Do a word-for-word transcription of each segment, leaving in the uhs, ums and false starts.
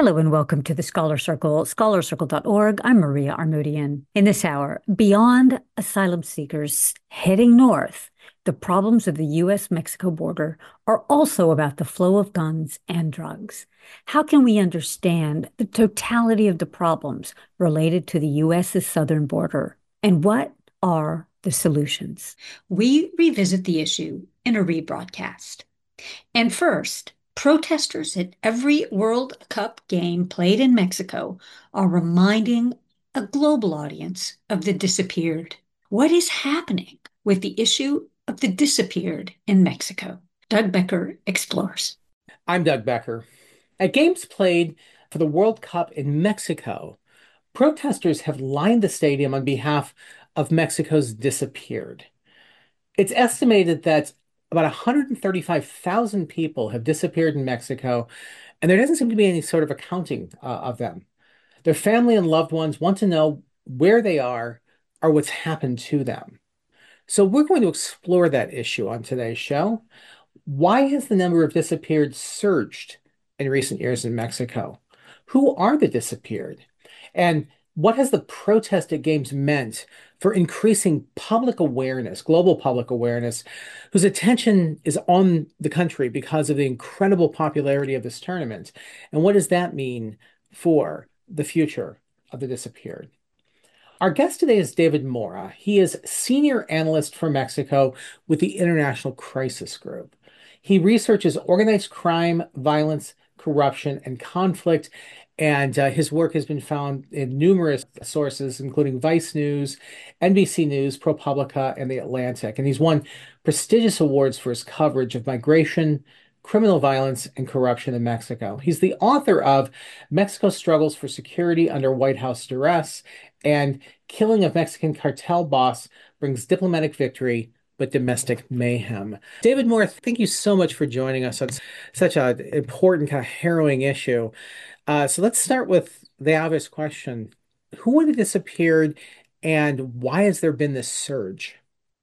Hello and welcome to the Scholar Circle, scholar circle dot org. I'm Maria Armoudian. In this hour, beyond asylum seekers heading north, the problems of the U S Mexico border are also about the flow of guns and drugs. How can we understand the totality of the problems related to the U.S.'s southern border? And what are the solutions? We revisit the issue in a rebroadcast. And first, protesters at every World Cup game played in Mexico are reminding a global audience of the disappeared. What is happening with the issue of the disappeared in Mexico? Doug Becker explores. I'm Doug Becker. At games played for the World Cup in Mexico, protesters have lined the stadium on behalf of Mexico's disappeared. It's estimated that about one hundred thirty-five thousand people have disappeared in Mexico, and there doesn't seem to be any sort of accounting uh, of them. Their family and loved ones want to know where they are or what's happened to them. So we're going to explore that issue on today's show. Why has the number of disappeared surged in recent years in Mexico? Who are the disappeared? And what has the protest at games meant for increasing public awareness, global public awareness, whose attention is on the country because of the incredible popularity of this tournament? And what does that mean for the future of the disappeared? Our guest today is David Mora. He is senior analyst for Mexico with the International Crisis Group. He researches organized crime, violence, corruption, and conflict, and uh, his work has been found in numerous sources, including Vice News, N B C News, ProPublica, and The Atlantic. And he's won prestigious awards for his coverage of migration, criminal violence, and corruption in Mexico. He's the author of Mexico Struggles for Security Under White House Duress and Killing of Mexican Cartel Boss Brings Diplomatic Victory but Domestic Mayhem. David Moore, thank you so much for joining us on such an important, kind of harrowing issue. Uh, so let's start with the obvious question. Who would have disappeared and why has there been this surge?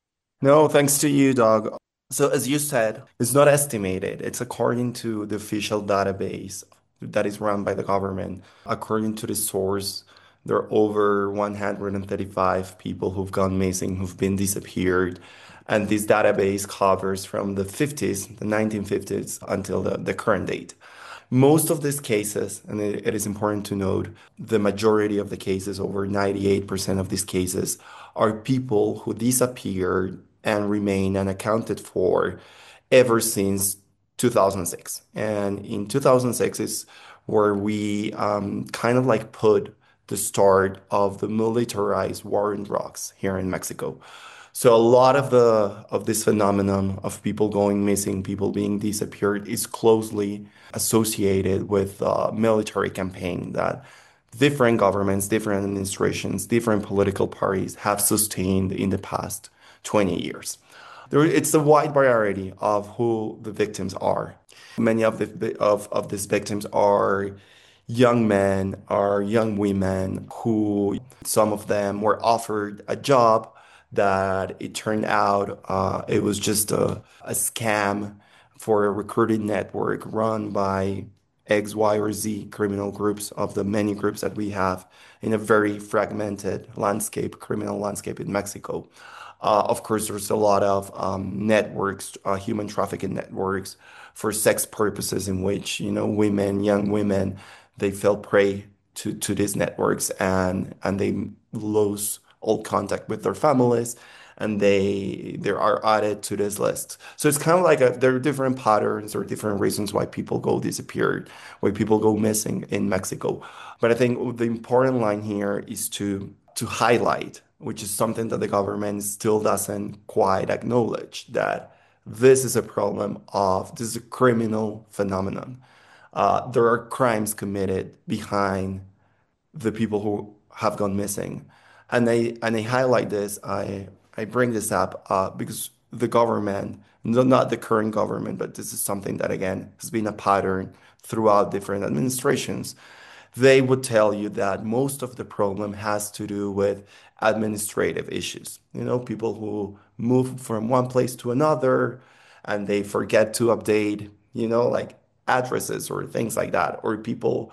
No, thanks to you, Doug. So, as you said, it's not estimated. It's according to the official database that is run by the government. According to the source, there are over one hundred thirty-five people who've gone missing, who've been disappeared. And this database covers from the fifties, the nineteen fifties, until the, the current date. Most of these cases, and it, it is important to note, the majority of the cases, over ninety-eight percent of these cases, are people who disappeared and remain unaccounted for ever since two thousand six. And in two thousand six is where we um, kind of like put the start of the militarized war on drugs here in Mexico. So a lot of the of this phenomenon of people going missing, people being disappeared, is closely associated with a military campaign that different governments, different administrations, different political parties have sustained in the past twenty years. There, it's a wide variety of who the victims are. Many of the of, of these victims are young men, are young women who some of them were offered a job that it turned out uh, it was just a, a scam for a recruiting network run by X, Y, or Z criminal groups of the many groups that we have in a very fragmented landscape, criminal landscape in Mexico. Uh, of course, there's a lot of um, networks, uh, human trafficking networks for sex purposes in which, you know, women, young women, they fell prey to, to these networks and, and they lose all contact with their families and they they are added to this list. So it's kind of like a, there are different patterns or different reasons why people go disappeared, why people go missing in Mexico. But I think the important line here is to to highlight, which is something that the government still doesn't quite acknowledge, that this is a problem of this is a criminal phenomenon. Uh, there are crimes committed behind the people who have gone missing. And they and they highlight this. I I bring this up uh, because the government, no, not the current government, but this is something that again has been a pattern throughout different administrations. They would tell you that most of the problem has to do with administrative issues. You know, people who move from one place to another and they forget to update, you know, like addresses or things like that, or people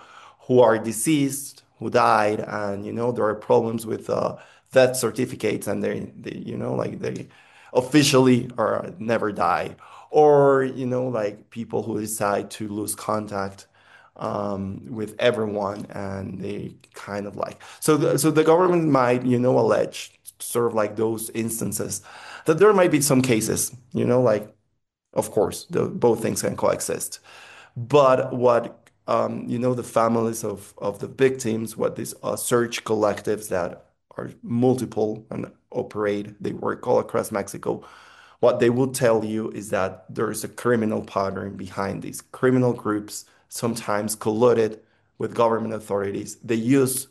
who are deceased, who died, and you know there are problems with uh, death certificates, and they, they, you know, like they officially or never die, or you know, like people who decide to lose contact um, with everyone, and they kind of like so. The, so the government might, you know, allege sort of like those instances that there might be some cases, you know, like of course, the, both things can coexist. But what um, you know, the families of of the victims, what these uh, search collectives that are multiple and operate, they work all across Mexico. What they will tell you is that there is a criminal pattern behind these criminal groups, sometimes colluded with government authorities. They use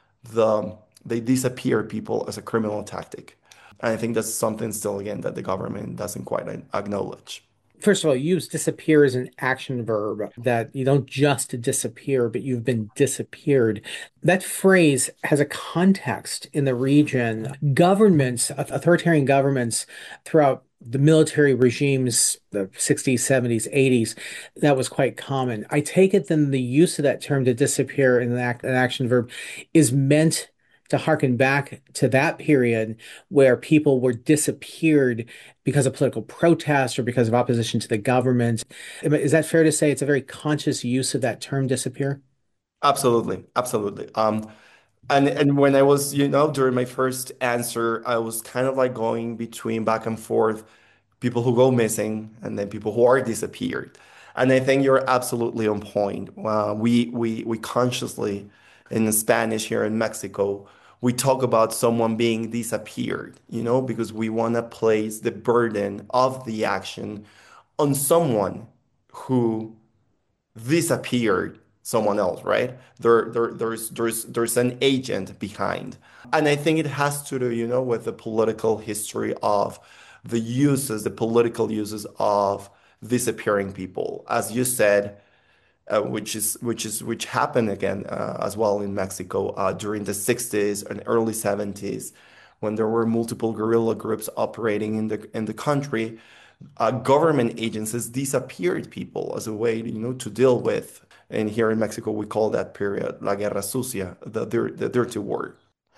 the they disappear people as a criminal tactic. And I think that's something still again that the government doesn't quite acknowledge. First of all, you use disappear as an action verb, that you don't just disappear, but you've been disappeared. That phrase has a context in the region. Governments, authoritarian governments throughout the military regimes, the sixties, seventies, eighties, that was quite common. I take it then the use of that term to disappear in an, act, an action verb is meant to harken back to that period where people were disappeared because of political protest or because of opposition to the government. Is that fair to say it's a very conscious use of that term disappear? Absolutely, absolutely. Um, and and when I was, you know, during my first answer, I was kind of like going between back and forth, people who go missing and then people who are disappeared. And I think you're absolutely on point. Uh, we we we consciously, in Spanish here in Mexico, we talk about someone being disappeared, you know, because we want to place the burden of the action on someone who disappeared someone else, right? There, there, there's, there's, there's an agent behind. And I think it has to do, you know, with the political history of the uses, the political uses of disappearing people. As you said, uh, which is which is which happened again uh, as well in Mexico uh, during the sixties and early seventies, when there were multiple guerrilla groups operating in the in the country. Uh, government agencies disappeared people as a way, you know, to deal with. And here in Mexico, we call that period La Guerra Sucia, the dir the dirty war.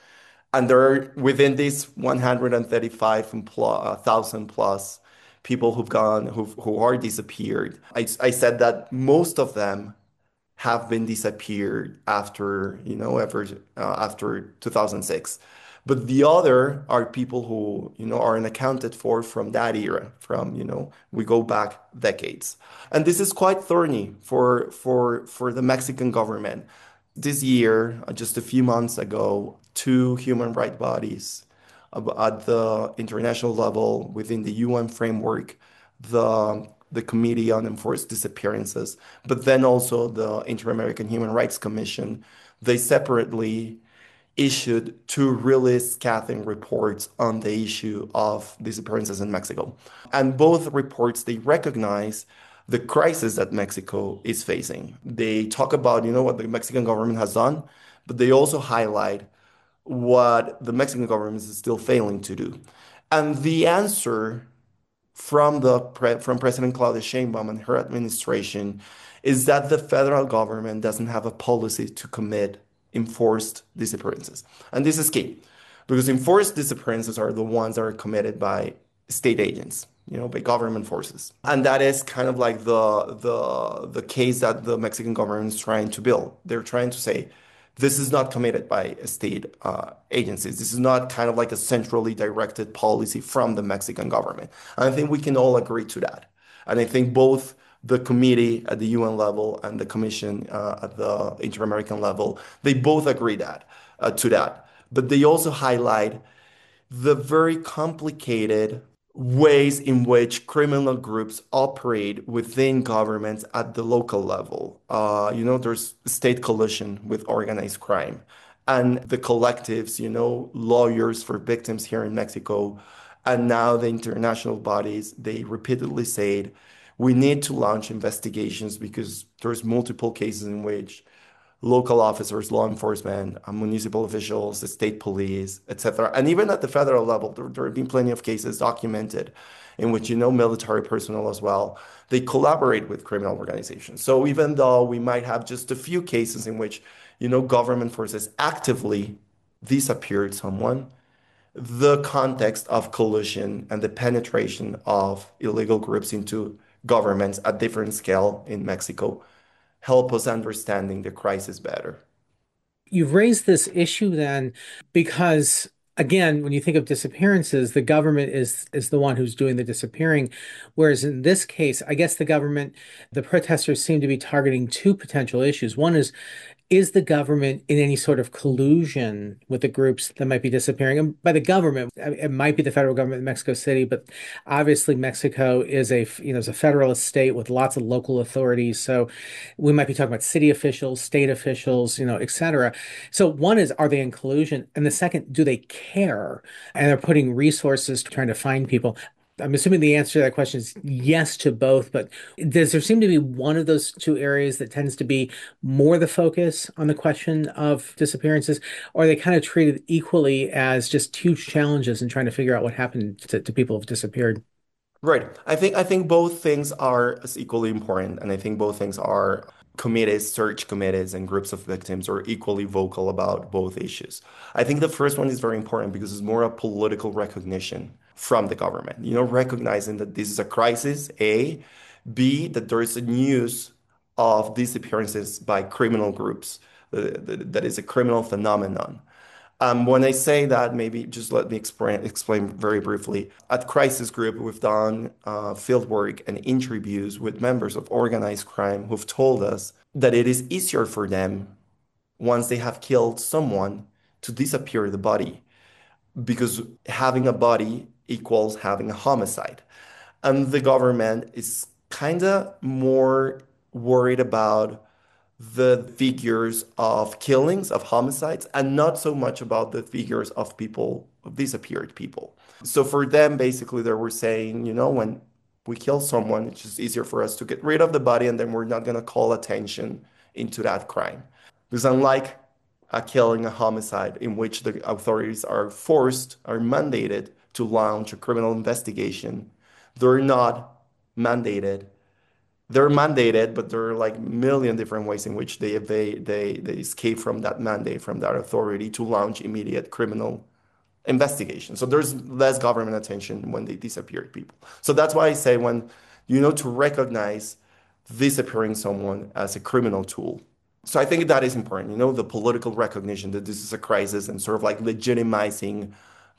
And there are within these one hundred thirty-five thousand plus people who've gone, who who are disappeared. I, I said that most of them have been disappeared after, you know, ever uh, after two thousand six. But the other are people who, you know, aren't accounted for from that era, from, you know, we go back decades. And this is quite thorny for for for the Mexican government. This year, uh, just a few months ago, two human rights bodies uh, at the international level within the U N framework, the the Committee on Enforced Disappearances, but then also the Inter-American Human Rights Commission, they separately issued two really scathing reports on the issue of disappearances in Mexico. And both reports, they recognize the crisis that Mexico is facing. They talk about, you know, what the Mexican government has done, but they also highlight what the Mexican government is still failing to do. And the answer from the pre from President Claudia Sheinbaum and her administration is that the federal government doesn't have a policy to commit enforced disappearances. And this is key because enforced disappearances are the ones that are committed by state agents, you know, by government forces. And that is kind of like the the the case that the Mexican government is trying to build. They're trying to say this is not committed by state uh, agencies. This is not kind of like a centrally directed policy from the Mexican government. And I think we can all agree to that. And I think both the committee at the U N level and the commission uh, at the Inter-American level, they both agree that uh, to that. But they also highlight the very complicated ways in which criminal groups operate within governments at the local level. Uh, you know, there's state collusion with organized crime. And the collectives, you know, lawyers for victims here in Mexico, and now the international bodies, they repeatedly said, we need to launch investigations because there's multiple cases in which local officers, law enforcement, uh, municipal officials, the state police, et cetera. And even at the federal level, there, there have been plenty of cases documented in which, you know, military personnel as well, they collaborate with criminal organizations. So even though we might have just a few cases in which, you know, government forces actively disappeared someone, the context of collusion and the penetration of illegal groups into governments at different scale in Mexico help us understanding the crisis better. You've raised this issue then because, again, when you think of disappearances, the government is is the one who's doing the disappearing. Whereas in this case, I guess the government, the protesters seem to be targeting two potential issues. One is is the government in any sort of collusion with the groups that might be disappearing? And by the government, it might be the federal government in Mexico City, but obviously Mexico is a, you know, is a federalist state with lots of local authorities. So we might be talking about city officials, state officials, you know, et cetera. So one is, are they in collusion? And the second, do they care? And they're putting resources trying to find people. I'm assuming the answer to that question is yes to both, but does there seem to be one of those two areas that tends to be more the focus on the question of disappearances, or are they kind of treated equally as just huge challenges in trying to figure out what happened to, to people who've disappeared? Right. I think I think both things are as equally important, and I think both things are committees, search committees, and groups of victims are equally vocal about both issues. I think the first one is very important because it's more a political recognition from the government. You know, recognizing that this is a crisis, A, B, that there is a news of disappearances by criminal groups, uh, that that is a criminal phenomenon. Um, when I say that, maybe just let me explain, explain very briefly. At Crisis Group, we've done uh, field work and interviews with members of organized crime who've told us that it is easier for them once they have killed someone to disappear the body because having a body equals having a homicide. And the government is kind of more worried about the figures of killings, of homicides, and not so much about the figures of people, of disappeared people. So for them, basically, they were saying, you know, when we kill someone, it's just easier for us to get rid of the body, and then we're not going to call attention into that crime. Because unlike a killing, a homicide, in which the authorities are forced, are mandated to launch a criminal investigation, they're not mandated they're mandated, but there are like a million different ways in which they evade, they they escape from that mandate, from that authority to launch immediate criminal investigation. So there's less government attention when they disappear people. So that's why I say when you know to recognize disappearing someone as a criminal tool. So I think that is important, you know, the political recognition that this is a crisis and sort of like legitimizing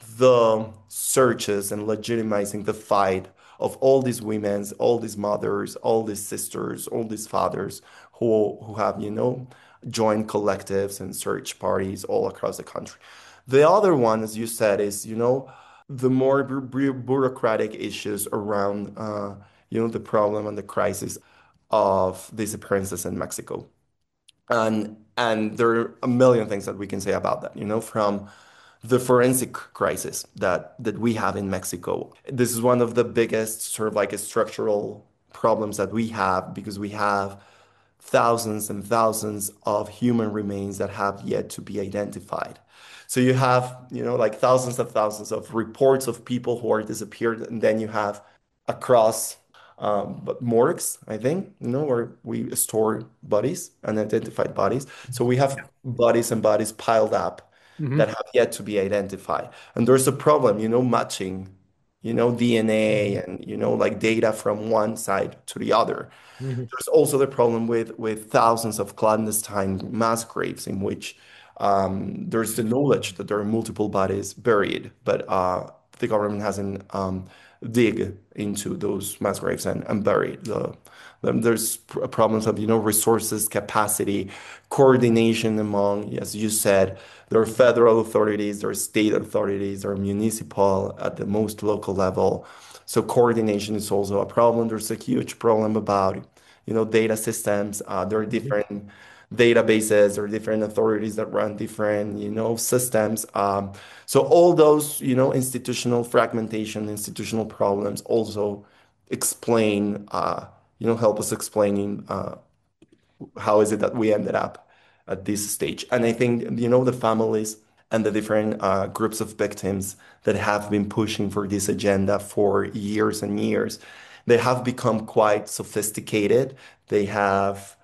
the searches and legitimizing the fight of all these women, all these mothers, all these sisters, all these fathers who who have, you know, joined collectives and search parties all across the country. The other one, as you said, is, you know, the more bu bu bureaucratic issues around, uh, you know, the problem and the crisis of disappearances in Mexico. And and there are a million things that we can say about that, you know, from the forensic crisis that that we have in Mexico. This is one of the biggest sort of like structural problems that we have because we have thousands and thousands of human remains that have yet to be identified. So you have, you know, like thousands and thousands of reports of people who are disappeared, and then you have across um, but morgues, I think, you know, where we store bodies, unidentified bodies. So we have bodies and bodies piled up that Hmm. have yet to be identified. And there's a problem, you know, matching, you know, D N A and, you know, like data from one side to the other. Hmm. There's also the problem with with thousands of clandestine mass graves in which um, there's the knowledge that there are multiple bodies buried, but uh, the government hasn't um, dig into those mass graves and, and buried the. Then there's pr- problems of, you know, resources, capacity, coordination among, as you said, there are federal authorities, there are state authorities, there are municipal at the most local level. So coordination is also a problem. There's a huge problem about, you know, data systems. Uh, there are different databases, there are different authorities that run different, you know, systems. Um, so all those, you know, institutional fragmentation, institutional problems also explain, uh, you know, help us explaining uh, how is it that we ended up at this stage. And I think, you know, the families and the different uh, groups of victims that have been pushing for this agenda for years and years, they have become quite sophisticated. They have,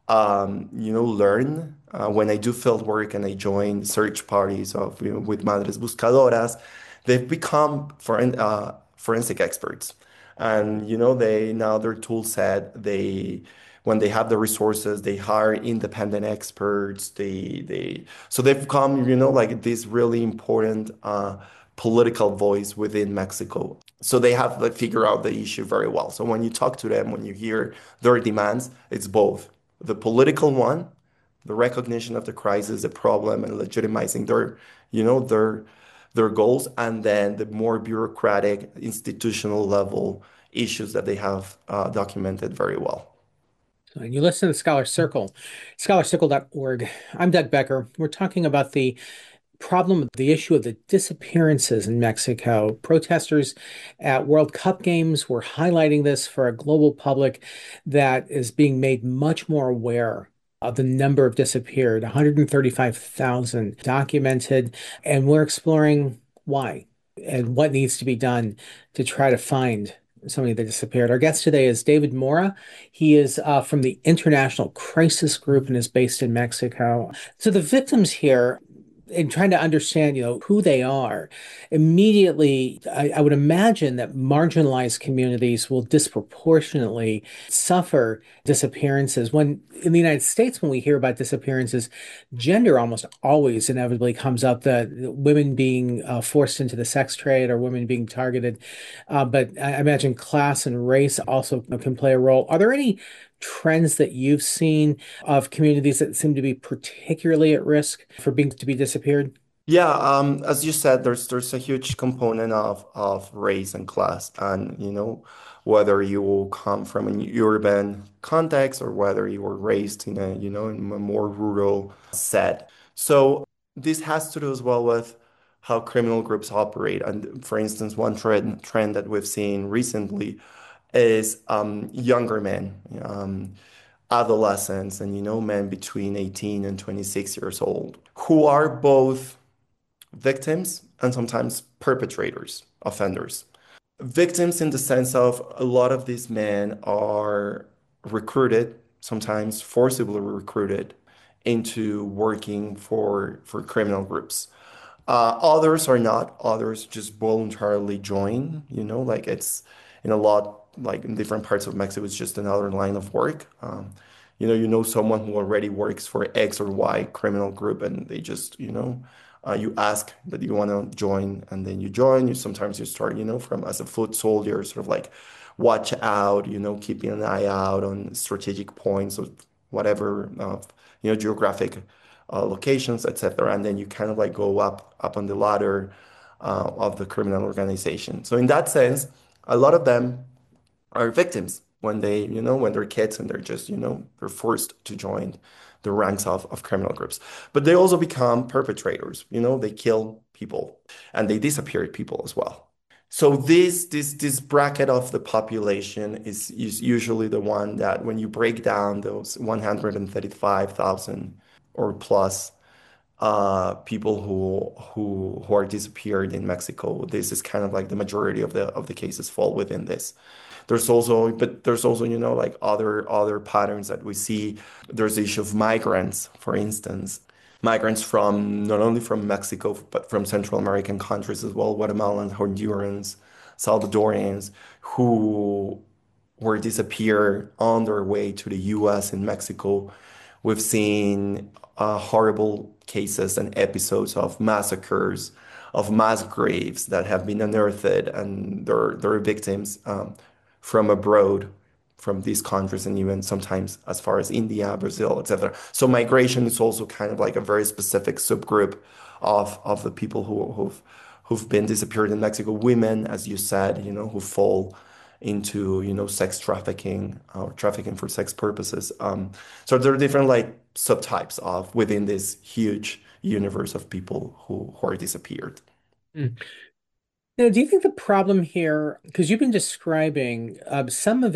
um, you know, learned. Uh, when I do field work and I join search parties of, you know, with Madres Buscadoras, they've become foren uh, forensic experts. And, you know, they now their tool set, they when they have the resources, they hire independent experts. They they so they've become, you know, like this really important uh, political voice within Mexico. So they have like figured out the issue very well. So when you talk to them, when you hear their demands, it's both the political one, the recognition of the crisis, the problem, and legitimizing their, you know, their their goals, and then the more bureaucratic, institutional level issues that they have uh, documented very well. And you listen to Scholar Circle, scholar circle dot org. I'm Doug Becker. We're talking about the problem, the issue of the disappearances in Mexico. Protesters at World Cup games were highlighting this for a global public that is being made much more aware of the number of disappeared, one hundred thirty-five thousand documented, and we're exploring why and what needs to be done to try to find somebody that disappeared. Our guest today is David Mora. He is uh, from the International Crisis Group and is based in Mexico. So the victims here, in trying to understand, you know, who they are, immediately, I, I would imagine that marginalized communities will disproportionately suffer disappearances. When in the United States, when we hear about disappearances, gender almost always inevitably comes up, that women being uh, forced into the sex trade or women being targeted. Uh, but I imagine class and race also can play a role. Are there any trends that you've seen of communities that seem to be particularly at risk for being to be disappeared? Yeah, um, as you said, there's there's a huge component of of race and class, and you know, whether you come from an urban context or whether you were raised in a, you know, in a more rural set. So this has to do as well with how criminal groups operate. And for instance, one trend trend that we've seen recently is um, younger men, um, adolescents, and you know, men between eighteen and twenty-six years old, who are both victims and sometimes perpetrators, offenders. Victims in the sense of a lot of these men are recruited, sometimes forcibly recruited into working for for criminal groups. Uh, others are not. Others just voluntarily join, you know, like it's in a lot, like in different parts of Mexico, it's just another line of work. Um, you know, you know someone who already works for X or Y criminal group and they just, you know, uh, you ask that you want to join and then you join. You sometimes you start, you know, from as a foot soldier, sort of like watch out, you know, keeping an eye out on strategic points of whatever, uh, you know, geographic uh, locations, et cetera. And then you kind of like go up up on the ladder uh, of the criminal organization. So in that sense, a lot of them are victims when they, you know, when they're kids and they're just, you know, they're forced to join the ranks of, of criminal groups. But they also become perpetrators, you know, they kill people and they disappear people as well. So this this this bracket of the population is, is usually the one that when you break down those one hundred thirty-five thousand or plus uh, people who who who are disappeared in Mexico, this is kind of like the majority of the of the cases fall within this. There's also, but there's also, you know, like other other patterns that we see. There's the issue of migrants, for instance, migrants from not only from Mexico but from Central American countries as well, Guatemalans, Hondurans, Salvadorians, who were disappeared on their way to the U S and Mexico. We've seen uh, horrible cases and episodes of massacres, of mass graves that have been unearthed, and their their victims um, from abroad, from these countries, and even sometimes as far as India, Brazil, et cetera. So migration is also kind of like a very specific subgroup of of the people who who've who've been disappeared in Mexico. Women, as you said, you know, who fall into, you know, sex trafficking or trafficking for sex purposes. Um, so there are different like subtypes of within this huge universe of people who, who are disappeared. Mm. Now, do you think the problem here, because you've been describing uh, some of it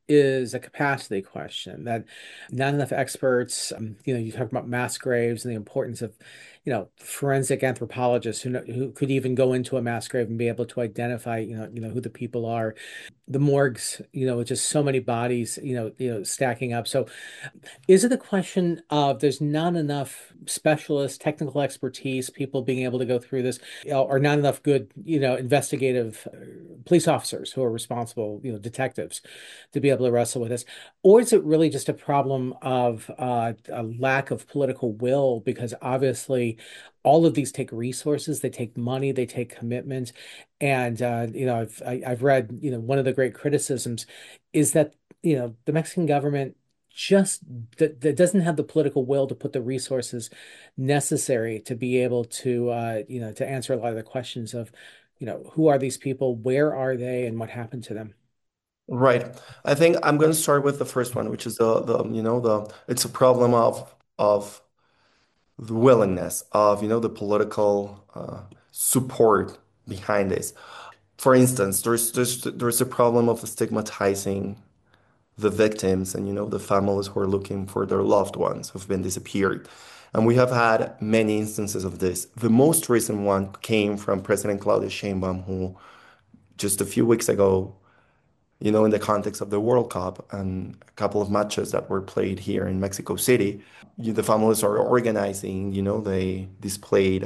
is a capacity question, that not enough experts, um, you know, you talk about mass graves and the importance of, you know, forensic anthropologists who know, who could even go into a mass grave and be able to identify, you know, you know, who the people are. The morgues, you know, with just so many bodies, you know, you know, stacking up. So is it a question of there's not enough specialists, technical expertise, people being able to go through this, you know, or not enough good, you know, investigative uh, police officers who are responsible, you know, detectives to be able to wrestle with this? Or is it really just a problem of uh, a lack of political will? Because obviously all of these take resources, they take money, they take commitment. And, uh, you know, I've, I, I've read, you know, one of the great criticisms is that, you know, the Mexican government just that, that doesn't have the political will to put the resources necessary to be able to uh, you know, to answer a lot of the questions of, you know, who are these people, where are they, and what happened to them. Right. I think I'm going to start with the first one, which is the the you know the it's a problem of of the willingness of you know the political uh, support behind this. For instance, there's there's there's a problem of stigmatizing the victims and you know the families who are looking for their loved ones who've been disappeared. And we have had many instances of this. The most recent one came from President Claudia Sheinbaum, who just a few weeks ago, you know, in the context of the World Cup and a couple of matches that were played here in Mexico City, you, the families are organizing, you know, they displayed,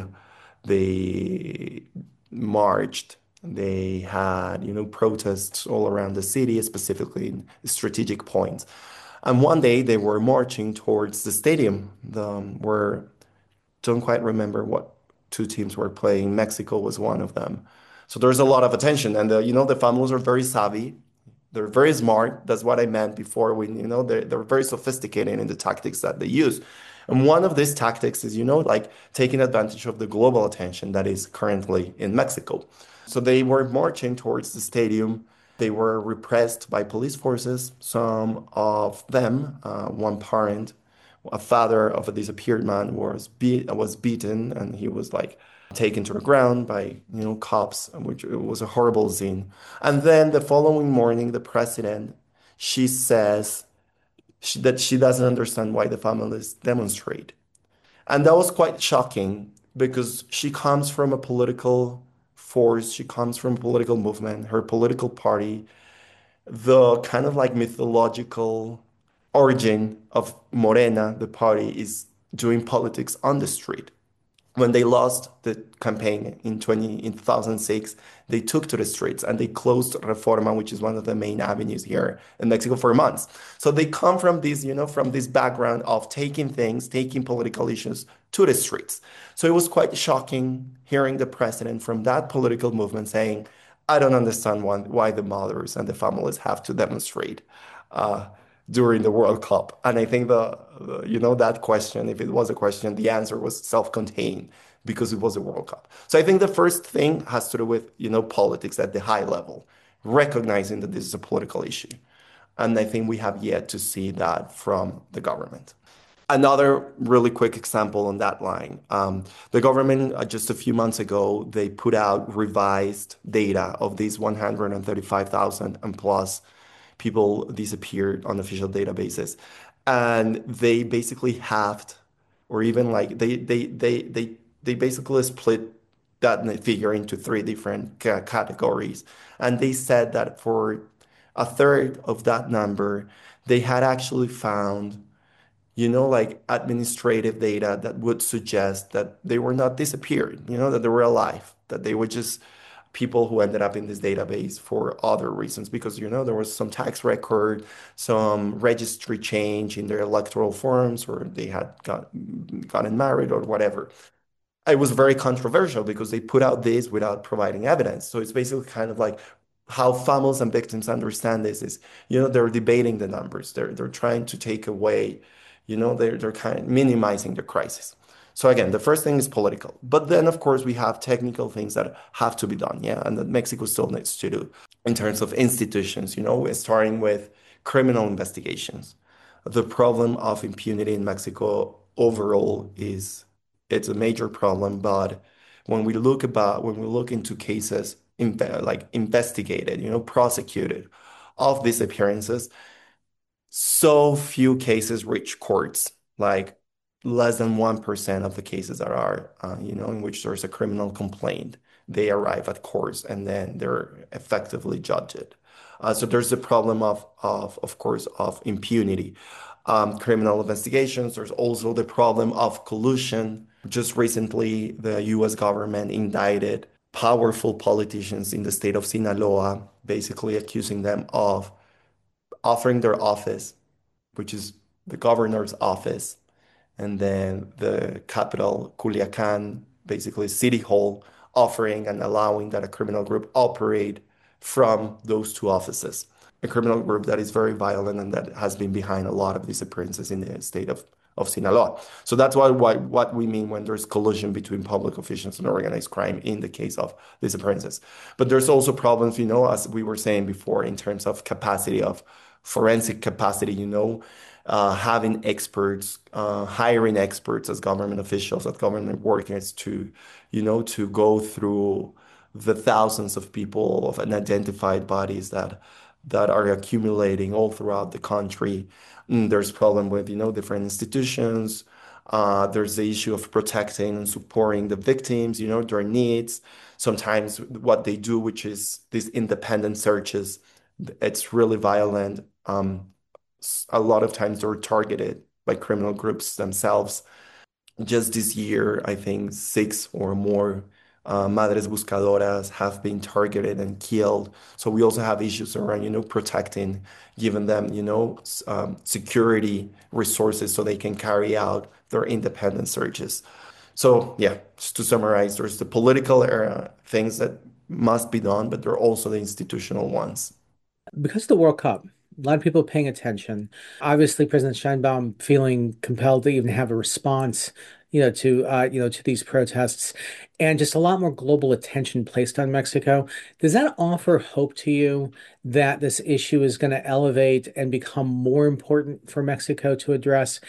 they marched, they had, you know, protests all around the city, specifically in strategic points. And one day they were marching towards the stadium, the, where don't quite remember what two teams were playing. Mexico was one of them. So there's a lot of attention, and the, you know the families are very savvy. They're very smart. That's what I meant before. When you know they're, they're very sophisticated in the tactics that they use. And one of these tactics is, you know, like taking advantage of the global attention that is currently in Mexico. So they were marching towards the stadium. They were repressed by police forces. Some of them, uh, one parent, a father of a disappeared man, was beat was beaten, and he was like taken to the ground by you know cops, which it was a horrible scene. And then the following morning, the president, she says she, that she doesn't understand why the families demonstrate, and that was quite shocking because she comes from a political force, she comes from a political movement, her political party, the kind of like mythological origin of Morena, the party, is doing politics on the street. When they lost the campaign in twenty in two thousand six, they took to the streets and they closed Reforma, which is one of the main avenues here in Mexico, for months. So they come from this, you know, from this background of taking things, taking political issues to the streets. So it was quite shocking hearing the president from that political movement saying, I don't understand why, why the mothers and the families have to demonstrate uh, during the World Cup. And I think the, the, you know, that question, if it was a question, the answer was self-contained because it was a World Cup. So I think the first thing has to do with, you know, politics at the high level, recognizing that this is a political issue. And I think we have yet to see that from the government. Another really quick example on that line. Um, the government, uh, just a few months ago, they put out revised data of these one hundred thirty-five thousand and plus people disappeared on official databases. And they basically halved, or even like they they they they they basically split that figure into three different ca categories. And they said that for a third of that number, they had actually found you know, like administrative data that would suggest that they were not disappeared, you know, that they were alive, that they were just people who ended up in this database for other reasons, because, you know, there was some tax record, some registry change in their electoral forms, or they had got, gotten married or whatever. It was very controversial because they put out this without providing evidence. So it's basically kind of like how families and victims understand this is, you know, they're debating the numbers. They're they're trying to take away, you know, they're they're kind of minimizing the crisis. So again, the first thing is political. But then of course we have technical things that have to be done, yeah, and that Mexico still needs to do in terms of institutions, you know, starting with criminal investigations. The problem of impunity in Mexico overall is it's a major problem, but when we look about when we look into cases in, like investigated, you know, prosecuted, of disappearances, so few cases reach courts, like less than one percent of the cases that are, uh, you know, in which there's a criminal complaint, they arrive at courts and then they're effectively judged. Uh, so there's the problem of, of, of course, of impunity. Um, criminal investigations. There's also the problem of collusion. Just recently, the U S government indicted powerful politicians in the state of Sinaloa, basically accusing them of offering their office, which is the governor's office, and then the capital, Culiacan, basically City Hall, offering and allowing that a criminal group operate from those two offices. A criminal group that is very violent and that has been behind a lot of disappearances in the state of, of Sinaloa. So that's why, why what we mean when there's collusion between public officials and organized crime in the case of disappearances. But there's also problems, you know, as we were saying before, in terms of capacity of forensic capacity, you know, uh, having experts, uh, hiring experts as government officials, as government workers to, you know, to go through the thousands of people of unidentified bodies that that are accumulating all throughout the country. Mm, there's problem with, you know, different institutions. Uh, there's the issue of protecting and supporting the victims, you know, their needs. Sometimes what they do, which is these independent searches, it's really violent. Um, a lot of times they're targeted by criminal groups themselves. Just this year, I think six or more uh, madres buscadoras have been targeted and killed. So we also have issues around, you know, protecting, giving them, you know, s- um, security resources so they can carry out their independent searches. So yeah, just to summarize, there's the political era things that must be done, but there are also the institutional ones. Because of the World Cup, a lot of people paying attention. Obviously, President Sheinbaum feeling compelled to even have a response, you know, to uh, you know, to these protests, and just a lot more global attention placed on Mexico. Does that offer hope to you that this issue is going to elevate and become more important for Mexico to address?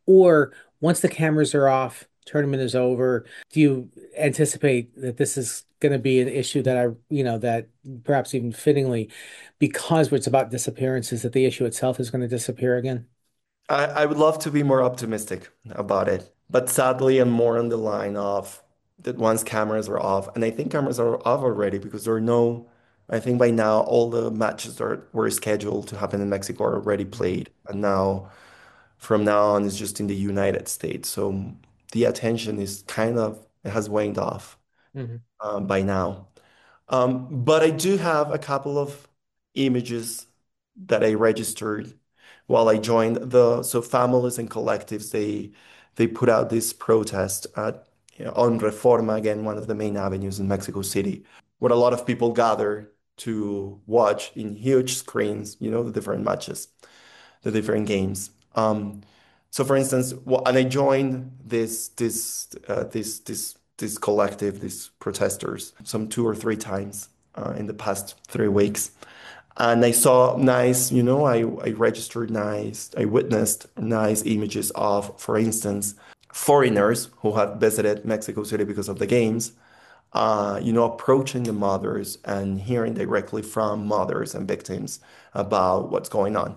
Or once the cameras are off, tournament is over, do you anticipate that this is going to be an issue that I, you know, that perhaps even fittingly, because it's about disappearances, that the issue itself is going to disappear again? I, I would love to be more optimistic about it, but sadly, I'm more on the line of that once cameras are off, and I think cameras are off already because there are no, I think by now all the matches that were scheduled to happen in Mexico are already played, and now from now on it's just in the United States. So the attention is kind of, it has waned off Mhm. um, by now. Um, but I do have a couple of images that I registered while I joined the so families and collectives. They they put out this protest at you know, on Reforma, again, one of the main avenues in Mexico City, where a lot of people gather to watch in huge screens, you know, the different matches, the different games. Um, so, for instance, wh- and I joined this this uh, this this this collective, these protesters, some two or three times uh, in the past three weeks, and I saw nice, you know, I I registered nice, I witnessed nice images of, for instance, foreigners who have visited Mexico City because of the games, uh, you know, approaching the mothers and hearing directly from mothers and victims about what's going on.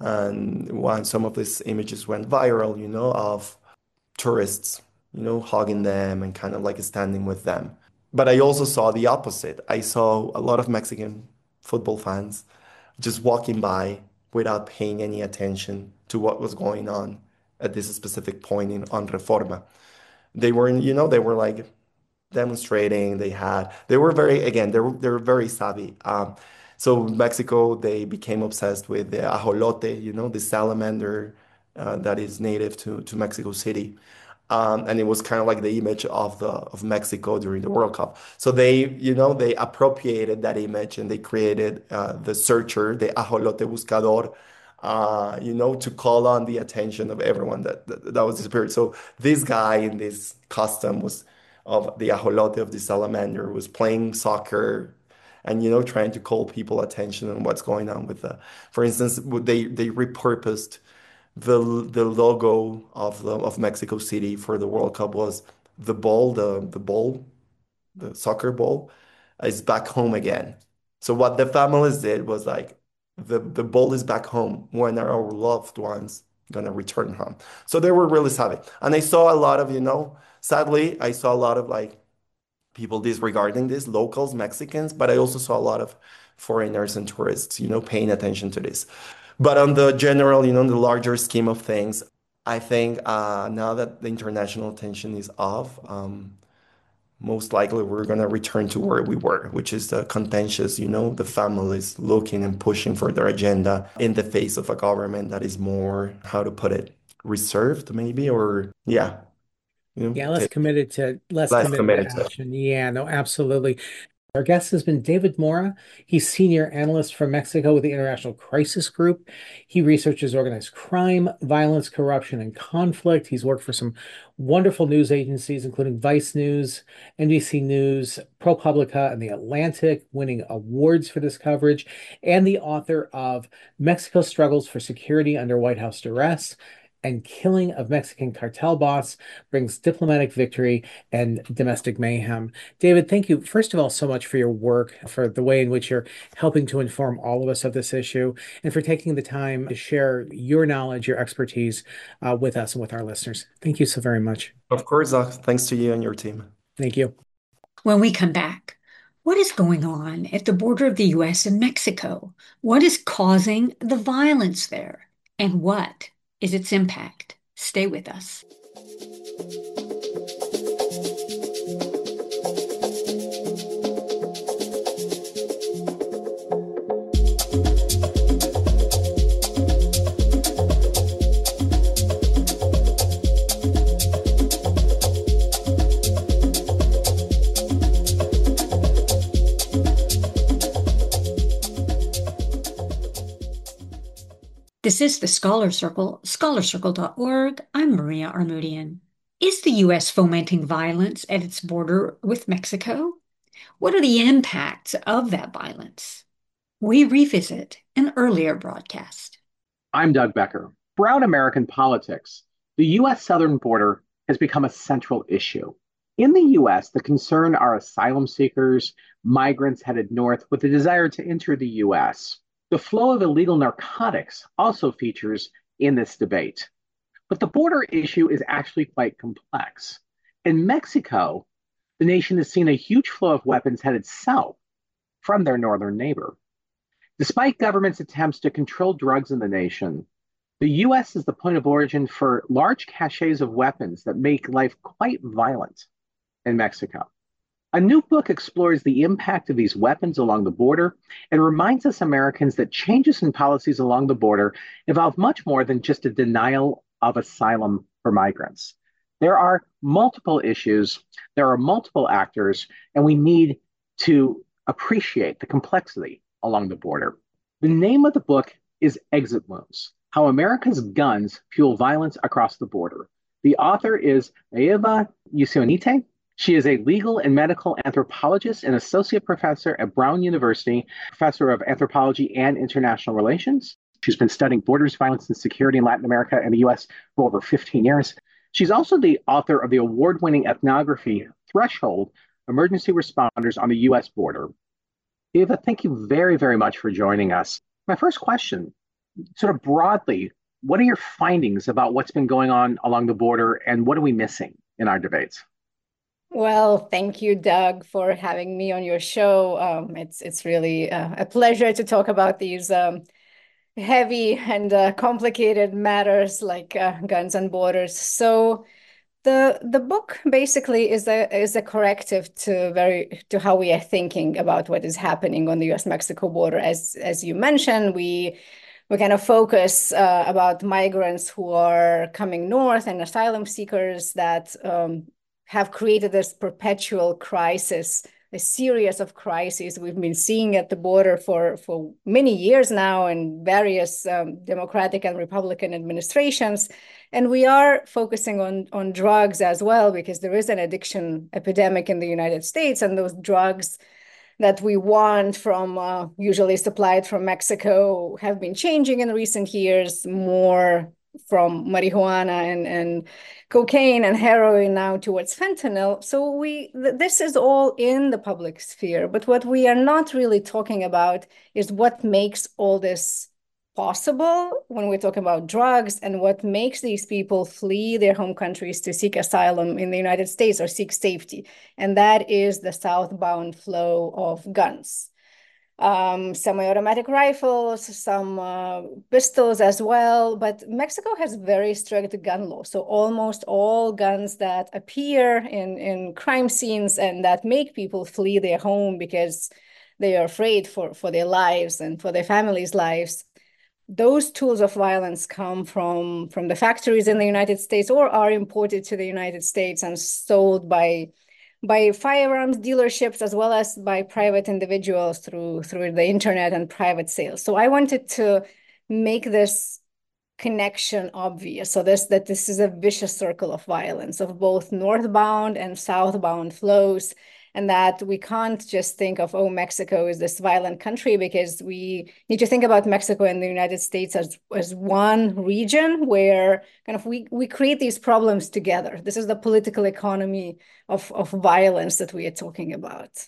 And when some of these images went viral, you know, of tourists, you know, hugging them and kind of like standing with them. But I also saw the opposite. I saw a lot of Mexican football fans just walking by without paying any attention to what was going on at this specific point in on Reforma. They were, you know, they were like demonstrating. They had they were very again they were they were very savvy. Um, so Mexico they became obsessed with the ajolote, you know, the salamander uh, that is native to to Mexico City. Um, and it was kind of like the image of the of Mexico during the World Cup. So they, you know, they appropriated that image and they created uh, the searcher, the ajolote buscador, uh, you know, to call on the attention of everyone that that, that was the spirit. So this guy in this costume was of the ajolote of the salamander was playing soccer and you know trying to call people attention on what's going on with the for instance they they repurposed the the logo of the of Mexico City for the World Cup was the ball the the ball the soccer ball is back home again. So what the families did was like the the ball is back home. When are our loved ones gonna return home? So they were really savvy. And I saw a lot of, you know, sadly, I saw a lot of like people disregarding this, locals, Mexicans, but I also saw a lot of foreigners and tourists, you know, paying attention to this. But on the general, you know, the larger scheme of things, I think uh, now that the international attention is off, um, most likely we're going to return to where we were, which is the contentious, you know, the families looking and pushing for their agenda in the face of a government that is more, how to put it, reserved maybe, or yeah, you know, Yeah, less take, committed to less less committed to committed to it. action. Yeah, no, absolutely. Our guest has been David Mora. He's senior analyst from Mexico with the International Crisis Group. He researches organized crime, violence, corruption, and conflict. He's worked for some wonderful news agencies, including Vice News, N B C News, ProPublica, and The Atlantic, winning awards for this coverage, and the author of Mexico Struggles for Security Under White House Duress and Killing of Mexican Cartel Boss Brings Diplomatic Victory and Domestic Mayhem. David, thank you, first of all, so much for your work, for the way in which you're helping to inform all of us of this issue, and for taking the time to share your knowledge, your expertise uh, with us and with our listeners. Thank you so very much. Of course, uh, thanks to you and your team. Thank you. When we come back, what is going on at the border of the U S and Mexico? What is causing the violence there? And what is its impact? Stay with us. This is the Scholar Circle, scholar circle dot org. I'm Maria Armoudian. Is the U S fomenting violence at its border with Mexico? What are the impacts of that violence? We revisit an earlier broadcast. I'm Doug Becker. Throughout American politics, the U S southern border has become a central issue. In the U S, the concern are asylum seekers, migrants headed north with a desire to enter the U S. The flow of illegal narcotics also features in this debate. But the border issue is actually quite complex. In Mexico, the nation has seen a huge flow of weapons headed south from their northern neighbor. Despite government's attempts to control drugs in the nation, the U S is the point of origin for large caches of weapons that make life quite violent in Mexico. A new book explores the impact of these weapons along the border and reminds us Americans that changes in policies along the border involve much more than just a denial of asylum for migrants. There are multiple issues, there are multiple actors, and we need to appreciate the complexity along the border. The name of the book is Exit Wounds: How America's Guns Fuel Violence Across the Border. The author is Eva Ucionite. She is a legal and medical anthropologist and associate professor at Brown University, professor of anthropology and international relations. She's been studying borders, violence, and security in Latin America and the U S for over fifteen years. She's also the author of the award-winning ethnography Threshold: Emergency Responders on the U S Border. Eva, thank you very, very much for joining us. My first question, sort of broadly, what are your findings about what's been going on along the border, and what are we missing in our debates? Well, thank you, Doug, for having me on your show. Um, it's it's really uh, a pleasure to talk about these um, heavy and uh, complicated matters like uh, guns and borders. So, the the book basically is a is a corrective to very to how we are thinking about what is happening on the U S Mexico border. As as you mentioned, we we kind of focus uh, about migrants who are coming north and asylum seekers that um, have created this perpetual crisis, a series of crises we've been seeing at the border for, for many years now in various um, Democratic and Republican administrations. And we are focusing on, on drugs as well, because there is an addiction epidemic in the United States, and those drugs that we want from, uh, usually supplied from Mexico, have been changing in recent years. More from marijuana and, and cocaine and heroin now towards fentanyl. So we th this is all in the public sphere. But what we are not really talking about is what makes all this possible when we're talking about drugs and what makes these people flee their home countries to seek asylum in the United States or seek safety. And that is the southbound flow of guns. Um, semi-automatic rifles, some uh, pistols as well. But Mexico has very strict gun law. So almost all guns that appear in, in crime scenes and that make people flee their home because they are afraid for, for their lives and for their families' lives, those tools of violence come from, from the factories in the United States or are imported to the United States and sold by by firearms dealerships as well as by private individuals through through the internet and private sales. So I wanted to make this connection obvious. So this that this is a vicious circle of violence of both northbound and southbound flows, and that we can't just think of, oh, Mexico is this violent country, because we need to think about Mexico and the United States as, as one region where kind of we, we create these problems together. This is the political economy of, of violence that we are talking about.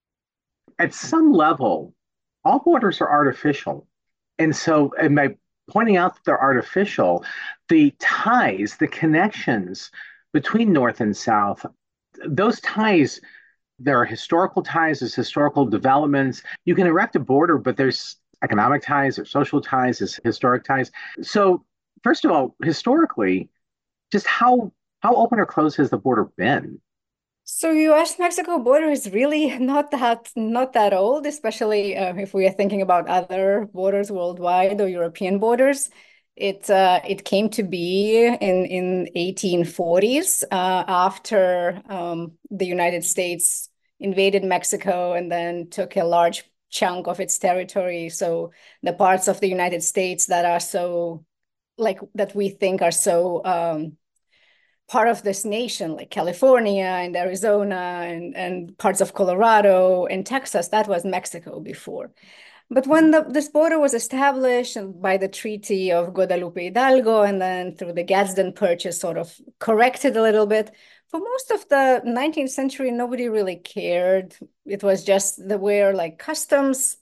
At some level, all borders are artificial. And so, and by pointing out that they're artificial, the ties, the connections between North and South, those ties, there are historical ties, there's historical developments. You can erect a border, but there's economic ties, there's social ties, there's historic ties. So first of all, historically, just how how open or closed has the border been? So U S Mexico border is really not that not that old, especially uh, if we are thinking about other borders worldwide or European borders. It uh, it came to be in in eighteen forties uh, after um, the United States invaded Mexico and then took a large chunk of its territory. So the parts of the United States that are so like that we think are so um, part of this nation, like California and Arizona and, and parts of Colorado and Texas, that was Mexico before. But when the, this border was established by the Treaty of Guadalupe Hidalgo and then through the Gadsden Purchase sort of corrected a little bit, for most of the nineteenth century, nobody really cared. It was just the where like customs,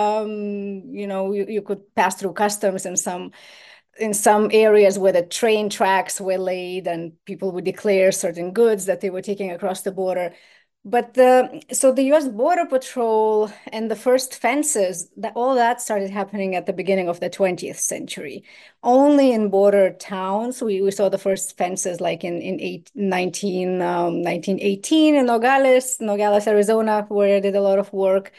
um, you know, you, you could pass through customs in some in some areas where the train tracks were laid and people would declare certain goods that they were taking across the border. But the, so the U S Border Patrol and the first fences, that all that started happening at the beginning of the twentieth century. Only in border towns, we, we saw the first fences like in, in eight, nineteen, um, nineteen eighteen in Nogales, Nogales, Arizona, where I did a lot of work.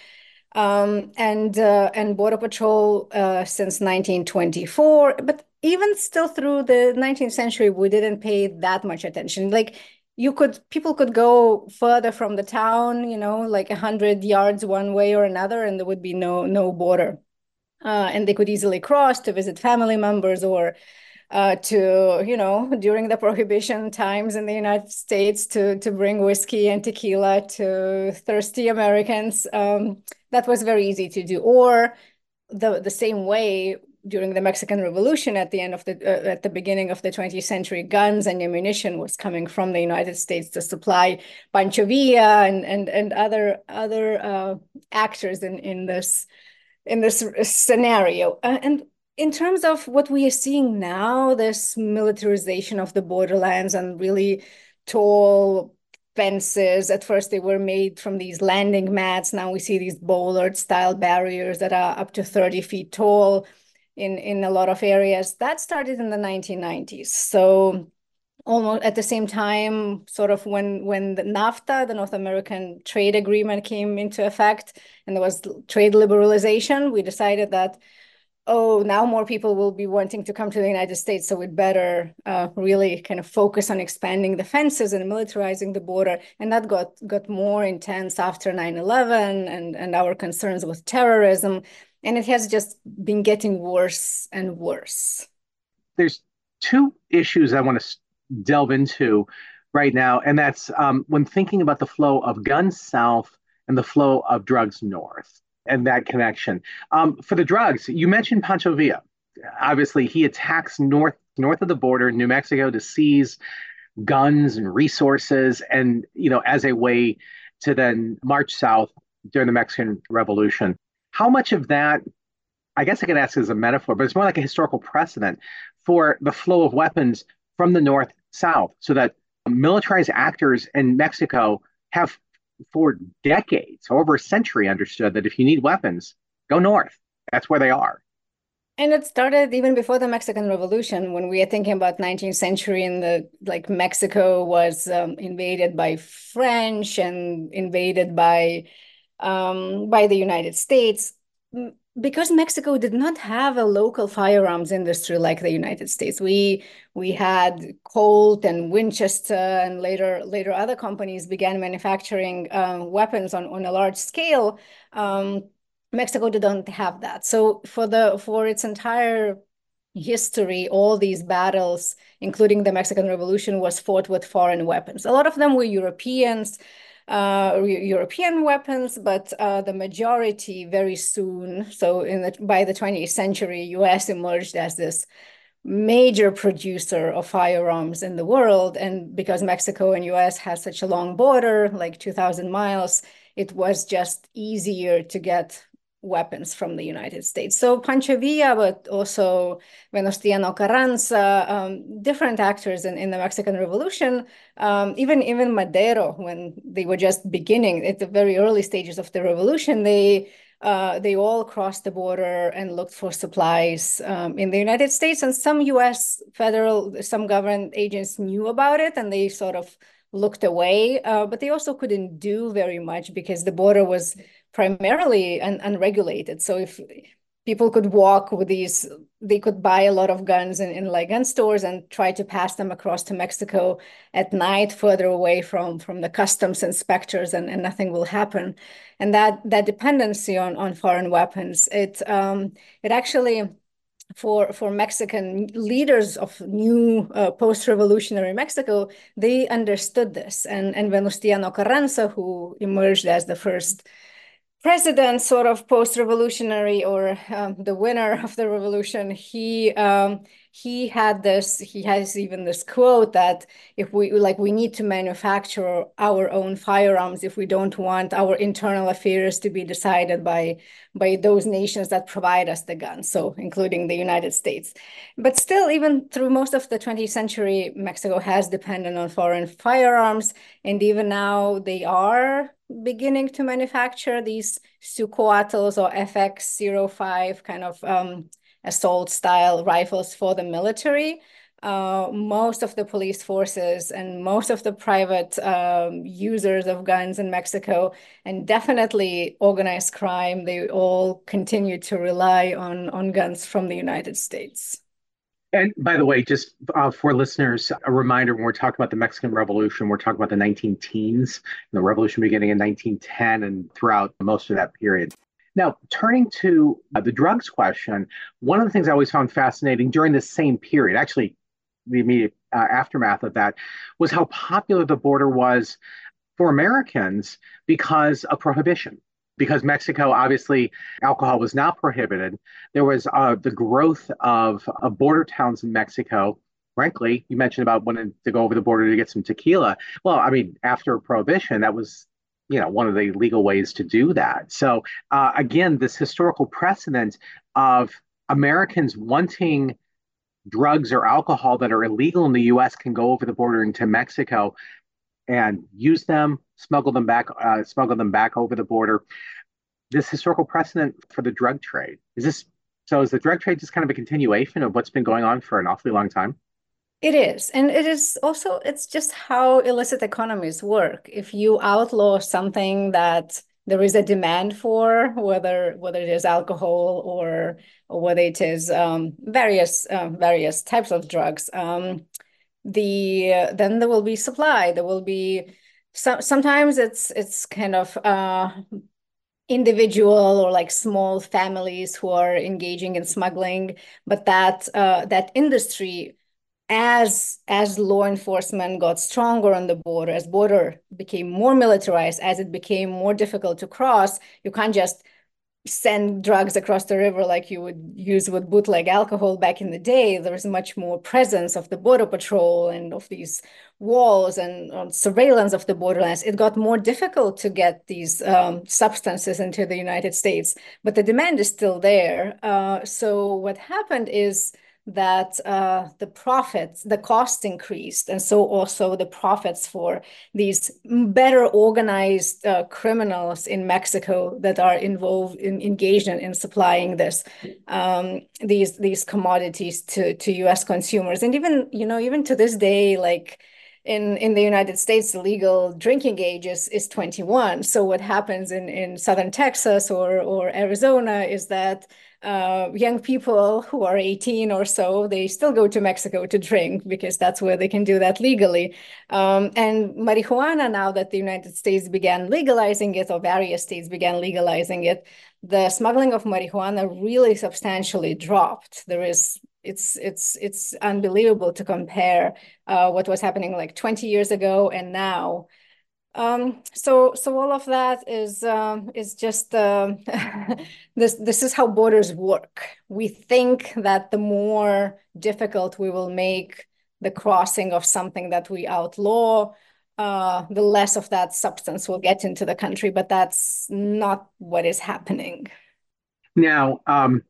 Um, and uh, and Border Patrol uh, since nineteen twenty-four. But even still through the nineteenth century, we didn't pay that much attention. Like you could, people could go further from the town, you know, like a hundred yards one way or another, and there would be no no border. Uh, and they could easily cross to visit family members or uh, to, you know, during the Prohibition times in the United States to, to bring whiskey and tequila to thirsty Americans. Um, that was very easy to do. Or the, the same way during the Mexican Revolution at the end of the, uh, at the beginning of the twentieth century, guns and ammunition was coming from the United States to supply Pancho Villa and, and, and other, other uh, actors in, in this, in this scenario. Uh, and in terms of what we are seeing now, this militarization of the borderlands and really tall fences. At first, they were made from these landing mats. Now we see these bollard-style barriers that are up to thirty feet tall in, in a lot of areas. That started in the nineteen nineties. So almost at the same time, sort of when, when the NAFTA, the North American Trade Agreement, came into effect, and there was trade liberalization, we decided that, oh, now more people will be wanting to come to the United States, so we'd better uh, really kind of focus on expanding the fences and militarizing the border. And that got, got more intense after nine eleven and, and our concerns with terrorism. And it has just been getting worse and worse. There's two issues I want to delve into right now, and that's um, when thinking about the flow of guns south and the flow of drugs north and that connection. Um, for the drugs, you mentioned Pancho Villa. Obviously, he attacks North north of the border in New Mexico to seize guns and resources, and you know, as a way to then march south during the Mexican Revolution. How much of that, I guess I could ask as a metaphor, but it's more like a historical precedent for the flow of weapons from the north south, so that militarized actors in Mexico have for decades, over a century, understood that if you need weapons, go north. That's where they are. And it started even before the Mexican Revolution, when we are thinking about nineteenth century, and the like Mexico was um, invaded by French and invaded by um, by the United States. Because Mexico did not have a local firearms industry like the United States. We we had Colt and Winchester, and later later other companies began manufacturing um, weapons on, on a large scale. Um, Mexico didn't have that. So for the for its entire history, all these battles, including the Mexican Revolution, was fought with foreign weapons. A lot of them were Europeans, uh, European weapons, but uh, the majority very soon, so in the, by the twentieth century, U S emerged as this major producer of firearms in the world. And because Mexico and U S has such a long border, like two thousand miles, it was just easier to get weapons from the United States. So Pancho Villa, but also Venustiano Carranza, um, different actors in, in the Mexican Revolution, um, even, even Madero, when they were just beginning at the very early stages of the revolution, they uh, they all crossed the border and looked for supplies um, in the United States. And some U S federal, some government agents knew about it, and they sort of looked away, uh, but they also couldn't do very much because the border was primarily un unregulated. So if people could walk with these, they could buy a lot of guns in, in like gun stores and try to pass them across to Mexico at night, further away from, from the customs inspectors, and, and nothing will happen. And that that dependency on, on foreign weapons, it um, it actually, for for Mexican leaders of new uh, post-revolutionary Mexico, they understood this. And, and Venustiano Carranza, who emerged as the first president, sort of post-revolutionary, or um, the winner of the revolution, he um, he had this, he has even this quote that if we, like, we need to manufacture our own firearms if we don't want our internal affairs to be decided by, by those nations that provide us the guns, so including the United States. But still, even through most of the twentieth century, Mexico has depended on foreign firearms, and even now they are beginning to manufacture these Sucoatls or F X zero five kind of um, assault style rifles for the military. Uh, most of the police forces and most of the private um, users of guns in Mexico, and definitely organized crime, they all continue to rely on, on guns from the United States. And by the way, just uh, for listeners, a reminder, when we're talking about the Mexican Revolution, we're talking about the nineteen teens, the revolution beginning in nineteen ten and throughout most of that period. Now, turning to uh, the drugs question, one of the things I always found fascinating during this same period, actually the immediate uh, aftermath of that, was how popular the border was for Americans because of prohibition. Because Mexico, obviously, alcohol was not prohibited. There was uh, the growth of, of border towns in Mexico. Frankly, you mentioned about wanting to go over the border to get some tequila. Well, I mean, after prohibition, that was, you know, one of the legal ways to do that. So uh, again, this historical precedent of Americans wanting drugs or alcohol that are illegal in the U S can go over the border into Mexico and use them, smuggle them back, uh, smuggle them back over the border. This historical precedent for the drug trade, is this, so is the drug trade just kind of a continuation of what's been going on for an awfully long time? It is. And it is also, it's just how illicit economies work. If you outlaw something that there is a demand for, whether whether it is alcohol or, or whether it is um, various uh, various types of drugs, um, the uh, then there will be supply. There will be some. Sometimes it's it's kind of uh, individual or like small families who are engaging in smuggling, but that uh, that industry, as as law enforcement got stronger on the border, as border became more militarized, as it became more difficult to cross, you can't just send drugs across the river like you would use with bootleg alcohol back in the day. There was much more presence of the border patrol and of these walls and um, surveillance of the borderlands. It got more difficult to get these um, substances into the United States, but the demand is still there. Uh, so what happened is that uh, the profits, the cost increased, and so also the profits for these better organized uh, criminals in Mexico that are involved in engaged in, in supplying this um, these these commodities to to U S consumers, and even you know even to this day, like. In, in the United States, the legal drinking age is, is twenty-one. So what happens in, in Southern Texas or, or Arizona is that uh, young people who are eighteen or so, they still go to Mexico to drink because that's where they can do that legally. Um, and marijuana, now that the United States began legalizing it, or various states began legalizing it, the smuggling of marijuana really substantially dropped. There is it's it's it's unbelievable to compare uh, what was happening like twenty years ago and now. Um, so so all of that is um, is just um, this this is how borders work. We think that the more difficult we will make the crossing of something that we outlaw, uh, the less of that substance will get into the country, but that's not what is happening. Now, um,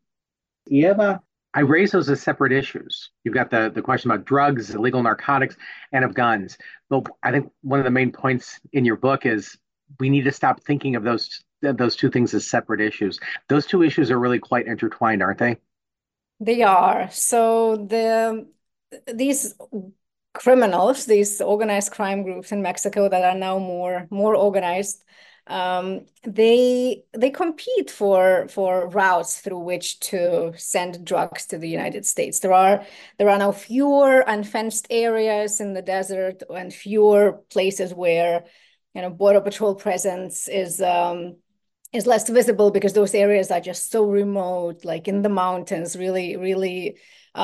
Eva, I raise those as separate issues. You've got the, the question about drugs, illegal narcotics, and of guns. But I think one of the main points in your book is we need to stop thinking of those those two things as separate issues. Those two issues are really quite intertwined, aren't they? They are. So the these criminals, these organized crime groups in Mexico that are now more more organized, um, they they compete for for routes through which to send drugs to the United States. There are there are now fewer unfenced areas in the desert and fewer places where you know border patrol presence is um, is less visible because those areas are just so remote, like in the mountains, really, really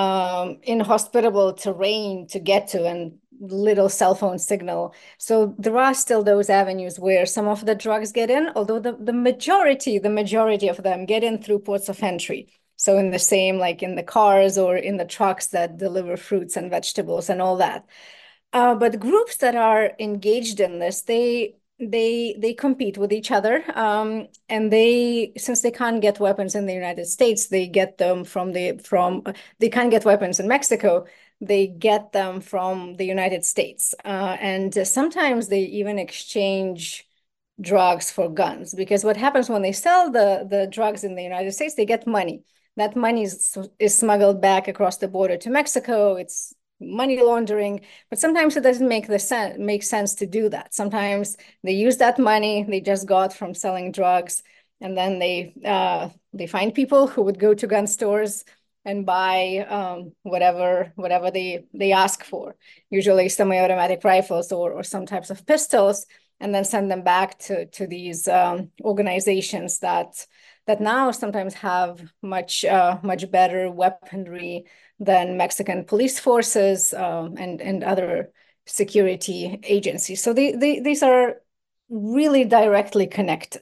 um, inhospitable terrain to get to and little cell phone signal. So there are still those avenues where some of the drugs get in, although the, the majority, the majority of them get in through ports of entry. So in the same, like in the cars or in the trucks that deliver fruits and vegetables and all that. Uh, but groups that are engaged in this, they they they compete with each other, um, and they since they can't get weapons in the United States, they get them from the from they can't get weapons in Mexico. They get them from the United States, uh, and sometimes they even exchange drugs for guns, because what happens when they sell the the drugs in the United States, they get money. That money is, is smuggled back across the border to Mexico. It's money laundering, but sometimes it doesn't make the sense make sense to do that. Sometimes they use that money they just got from selling drugs, and then they uh, they find people who would go to gun stores and buy um, whatever whatever they they ask for, usually semi-automatic rifles or or some types of pistols, and then send them back to to these um, organizations that that now sometimes have much uh, much better weaponry than Mexican police forces um, and, and other security agencies. So they, they, these are really directly connected.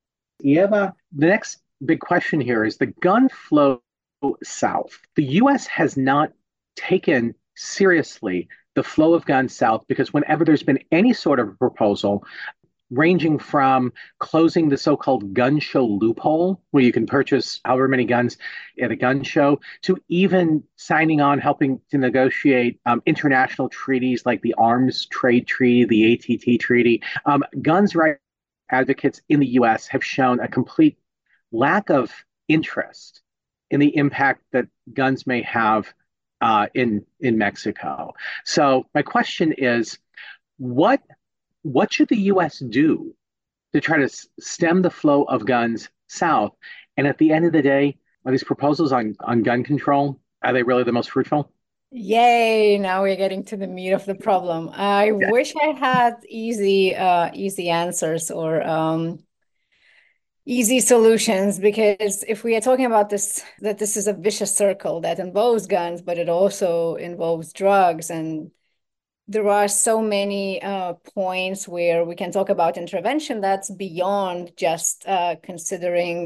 Eva, the next big question here is the gun flow south. The U S has not taken seriously the flow of guns south because whenever there's been any sort of proposal, ranging from closing the so-called gun show loophole, where you can purchase however many guns at a gun show, to even signing on, helping to negotiate um, international treaties like the Arms Trade Treaty, the A T T Treaty. Um, guns rights advocates in the U S have shown a complete lack of interest in the impact that guns may have uh, in, in Mexico. So my question is, what what should the U S do to try to stem the flow of guns south? And at the end of the day, are these proposals on, on gun control, are they really the most fruitful? Yay, now we're getting to the meat of the problem. I Yeah. wish I had easy uh, easy answers or um, easy solutions, because if we are talking about this, that this is a vicious circle that involves guns, but it also involves drugs, and there are so many uh, points where we can talk about intervention that's beyond just uh, considering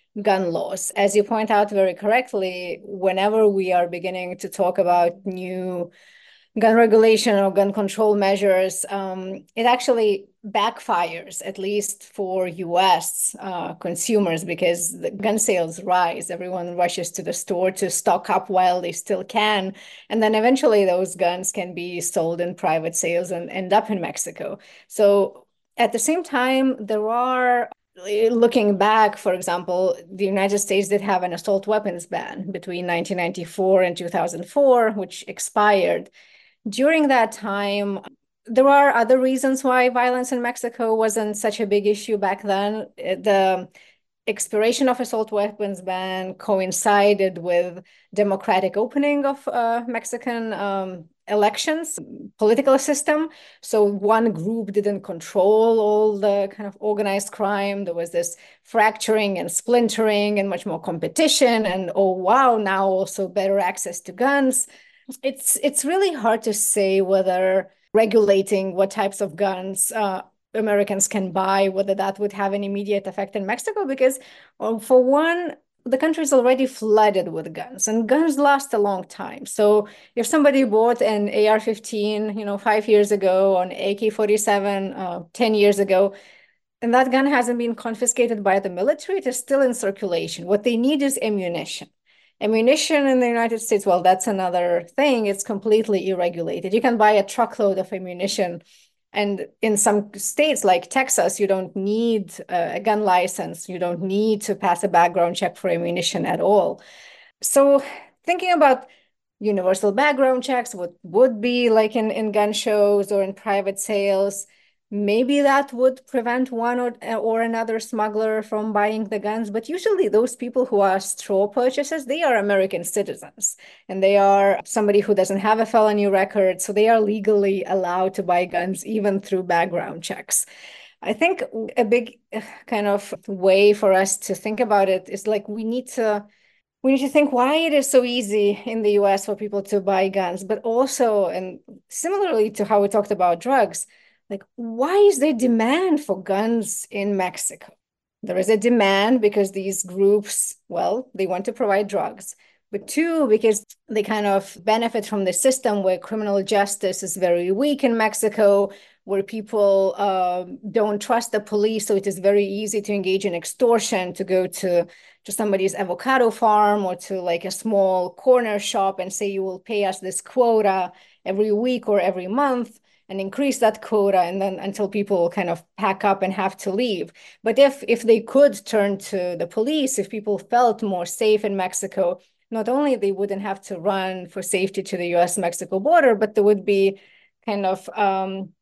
gun laws. As you point out very correctly, whenever we are beginning to talk about new gun regulation or gun control measures, um, it actually backfires, at least for U S uh, consumers, because the gun sales rise. Everyone rushes to the store to stock up while they still can. And then eventually those guns can be sold in private sales and end up in Mexico. So at the same time, there are, looking back, for example, the United States did have an assault weapons ban between nineteen ninety-four and two thousand four, which expired. During that time, there are other reasons why violence in Mexico wasn't such a big issue back then. The expiration of assault weapons ban coincided with democratic opening of uh, Mexican um, elections, political system. So one group didn't control all the kind of organized crime. There was this fracturing and splintering and much more competition. And oh, wow, now also better access to guns. It's it's really hard to say whether regulating what types of guns uh, Americans can buy, whether that would have an immediate effect in Mexico, because well, for one, the country is already flooded with guns, and guns last a long time. So if somebody bought an A R fifteen, you know, five years ago, or an A K forty-seven, uh, ten years ago, and that gun hasn't been confiscated by the military, it is still in circulation. What they need is ammunition. Ammunition in the United States, well, that's another thing. It's completely irregulated. You can buy a truckload of ammunition. And in some states like Texas, you don't need a gun license. You don't need to pass a background check for ammunition at all. So thinking about universal background checks, what would be like in, in gun shows or in private sales, maybe that would prevent one or, or another smuggler from buying the guns. But usually those people who are straw purchasers, they are American citizens. And they are somebody who doesn't have a felony record. So they are legally allowed to buy guns even through background checks. I think a big kind of way for us to think about it is like we need to we need to think why it is so easy in the U S for people to buy guns, but also, and similarly to how we talked about drugs, like, why is there demand for guns in Mexico? There is a demand because these groups, well, they want to provide drugs. But two, because they kind of benefit from the system where criminal justice is very weak in Mexico, where people um, don't trust the police. So it is very easy to engage in extortion, to go to, to somebody's avocado farm or to like a small corner shop and say, you will pay us this quota every week or every month, and increase that quota, and then until people kind of pack up and have to leave. But if if they could turn to the police, if people felt more safe in Mexico, not only they wouldn't have to run for safety to the U S Mexico border, but there would be kind of um,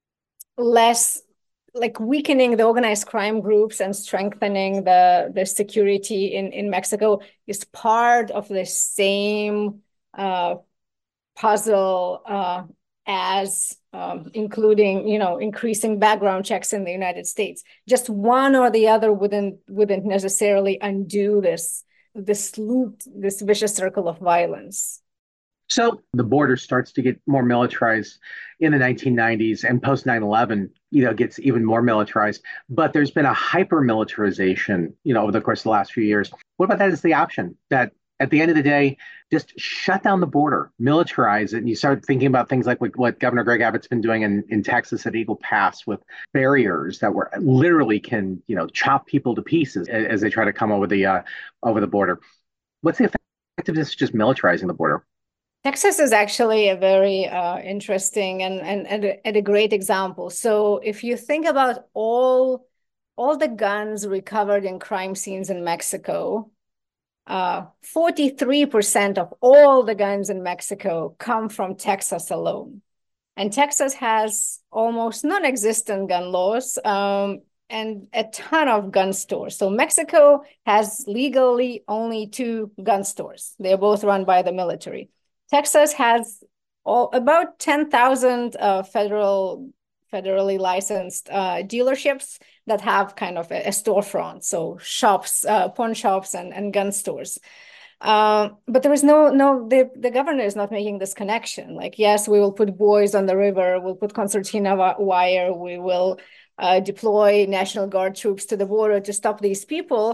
less like weakening the organized crime groups and strengthening the, the security in, in Mexico is part of the same uh, puzzle uh, as um, including, you know, increasing background checks in the United States. Just one or the other wouldn't wouldn't necessarily undo this this loop, this vicious circle of violence. So the border starts to get more militarized in the nineteen nineties, and post nine eleven, you know, gets even more militarized. But there's been a hyper militarization, you know, over the course of the last few years. What about that as the option that at the end of the day, just shut down the border, militarize it, and you start thinking about things like what Governor Greg Abbott's been doing in, in Texas at Eagle Pass with barriers that were literally can, you know, chop people to pieces as, as they try to come over the uh, over the border. What's the effectiveness of just militarizing the border? Texas is actually a very uh, interesting and, and, and, a, and a great example. So if you think about all, all the guns recovered in crime scenes in Mexico, uh, forty-three percent of all the guns in Mexico come from Texas alone. And Texas has almost non-existent gun laws um, and a ton of gun stores. So Mexico has legally only two gun stores. They're both run by the military. Texas has all, about ten thousand uh, federal, federally licensed uh, dealerships that have kind of a, a storefront, so shops, uh, pawn shops, and, and gun stores. Uh, but there is no, no, the, the governor is not making this connection. Like, yes, we will put buoys on the river, we'll put concertina wire, we will uh, deploy National Guard troops to the border to stop these people.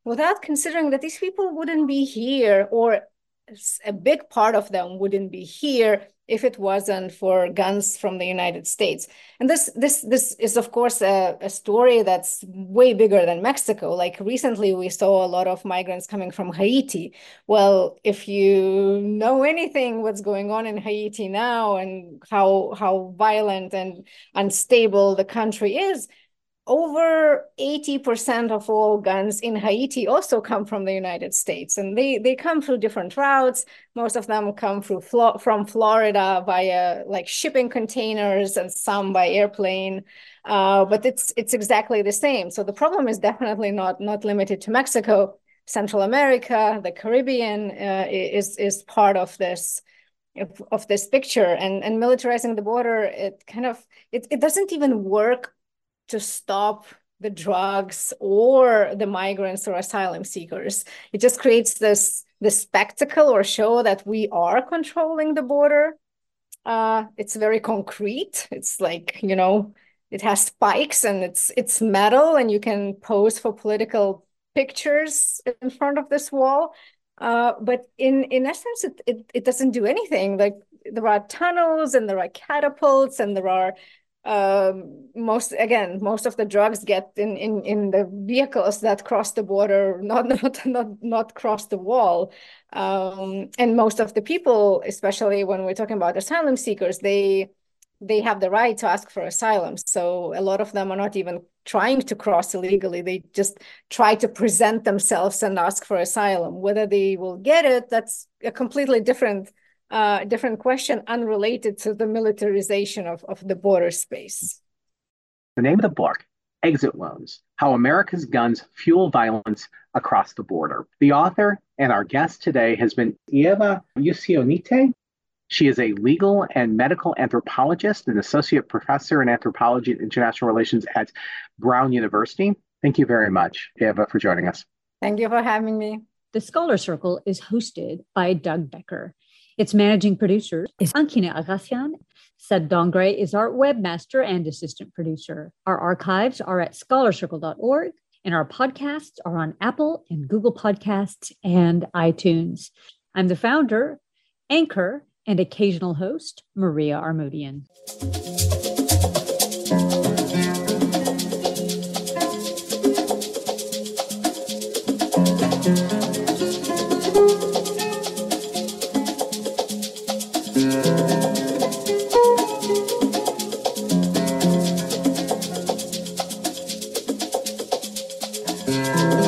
without considering that these people wouldn't be here, or a big part of them wouldn't be here if it wasn't for guns from the United States. And this this this is, of course, a, a story that's way bigger than Mexico. Like recently, we saw a lot of migrants coming from Haiti. Well, if you know anything what's going on in Haiti now and how how violent and unstable the country is, over eighty percent of all guns in Haiti also come from the United States, and they, they come through different routes. Most of them come through from Florida via like shipping containers, and some by airplane. Uh, but it's it's exactly the same. So the problem is definitely not not limited to Mexico. Central America, the Caribbean uh, is is part of this. Of, of this picture, and and militarizing the border, it kind of it it doesn't even work to stop the drugs or the migrants or asylum seekers. It just creates this, this spectacle or show that we are controlling the border. Uh, it's very concrete. It's like, you know, it has spikes and it's it's metal, and you can pose for political pictures in front of this wall. Uh, but in, in essence, it, it, it doesn't do anything. Like there are tunnels and there are catapults and there are Um, most again, most of the drugs get in, in in the vehicles that cross the border, not not not not cross the wall. Um, and most of the people, especially when we're talking about asylum seekers, they they have the right to ask for asylum. So a lot of them are not even trying to cross illegally. They just try to present themselves and ask for asylum. Whether they will get it, that's a completely different Uh, different question, unrelated to the militarization of, of the border space. The name of the book, Exit Wounds: How America's Guns Fuel Violence Across the Border. The author and our guest today has been Ieva Usionite. She is a legal and medical anthropologist and associate professor in anthropology and international relations at Brown University. Thank you very much, Ieva, for joining us. Thank you for having me. The Scholar Circle is hosted by Doug Becker. Its managing producer is Ankina Agassian. Sed Dongre is our webmaster and assistant producer. Our archives are at scholar circle dot org, and our podcasts are on Apple and Google Podcasts and iTunes. I'm the founder, anchor, and occasional host, Maria Armoudian. Thank you.